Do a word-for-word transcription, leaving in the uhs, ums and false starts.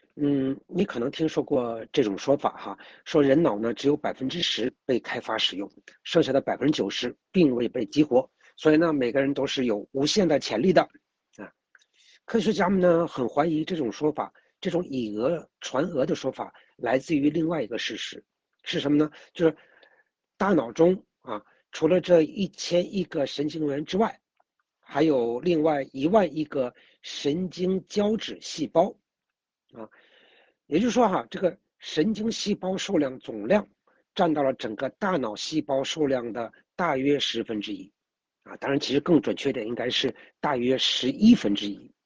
嗯，你可能听说过这种说法哈，说人脑呢只有百分之十被开发使用，剩下的百分之九十并未被激活，所以呢，每个人都是有无限的潜力的啊。科学家们呢很怀疑这种说法，这种以讹传讹的说法来自于另外一个事实，是什么呢？就是大脑中啊，除了这一千亿个神经元之外，还有另外一万亿个神经胶质细胞啊。也就是说哈，这个神经细胞数量总量占到了整个大脑细胞数量的大约十分之一啊。当然，其实更准确的应该是大约十一分之一。